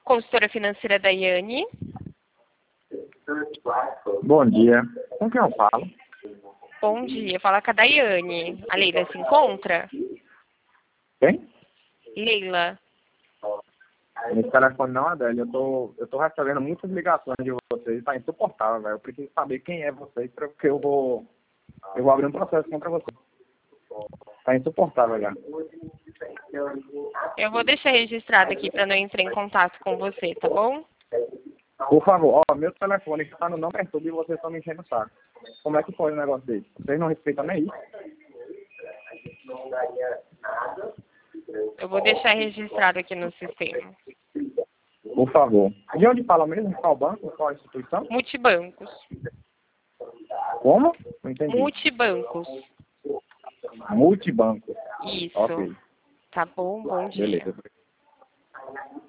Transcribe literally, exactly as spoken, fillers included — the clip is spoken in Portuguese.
Consultora financeira Daiane. Bom dia. Com quem eu falo? Bom dia. Fala com a Daiane. A Leila se encontra? Quem? Leila. Esse telefone não, Adélia. Eu tô, eu tô recebendo muitas ligações de vocês. Tá insuportável, velho. Eu preciso saber quem é vocês, porque eu vou, eu vou abrir um processo contra vocês. Tá insuportável já. Eu vou deixar registrado aqui para não entrar em contato com você, tá bom? Por favor, ó, meu telefone está no não perturbe e vocês estão me enchendo o saco. Como é que pode um negócio desse? Vocês não respeitam nem isso? Eu vou deixar registrado aqui no sistema. Por favor. De onde fala mesmo? Qual banco? Qual instituição? Multibancos. Como? Não entendi. Multibancos. Multibanco. Isso. Ok. Tá bom? Bom dia. Beleza.